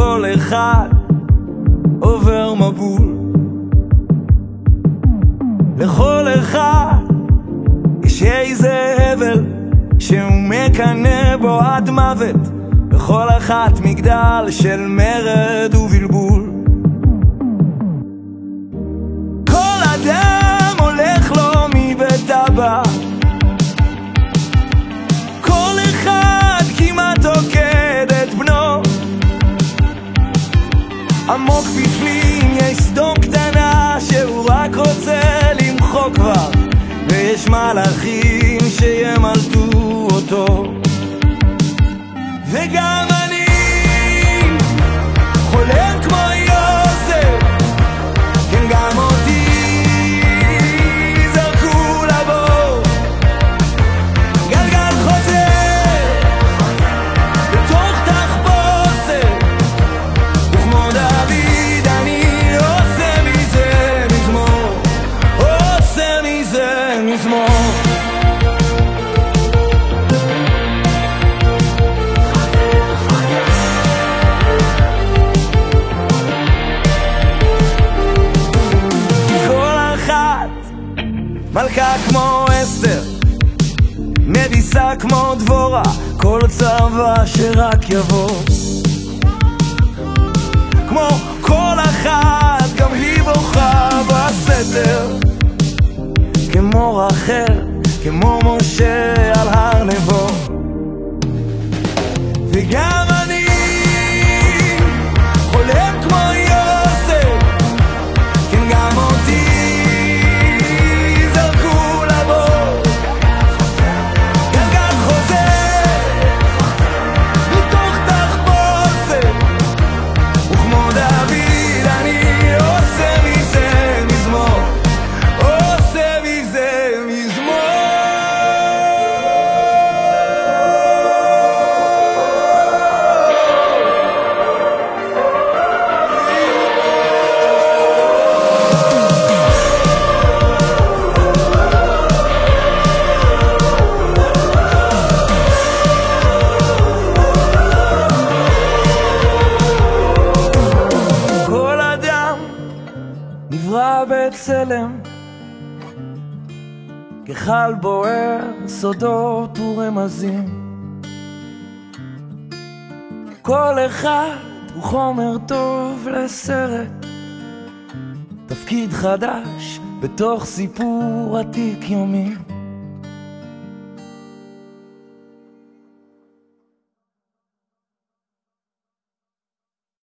כל אחד עובר מבול. לכל אחד יש איזה הבל שהוא מקנא בו עד מוות, בכל אחת מגדל של מרד ובלבול. כל אדם הולך לו מבית אבא, כל אחד כמעט עוקד את בנו. עמוק בפנים יש סדום קטנה שהוא רק רוצה למחוק כבר, ויש מלאכים שימלטו אותו. וגם אני חולם כמו יוסף, כן גם אותי זרקו לבור. גלגל חוזר בתוך תחפושת, וכמו דוד אני עושה מזה מזמור, עושה מזה מזמור. מלכה כמו אסתר, מדיסה כמו דבורה, כל צבא שרק יבוא. כמו כל אחת גם היא בוכה בסתר, כמו רחל, כמו משה על הר נבו. וגם אני חולם כמו יוסף, כן גם אותי נברא בצלם, כחל בוער סודות ורמזים. כל אחד הוא חומר טוב לסרט, תפקיד חדש בתוך סיפור עתיק יומי.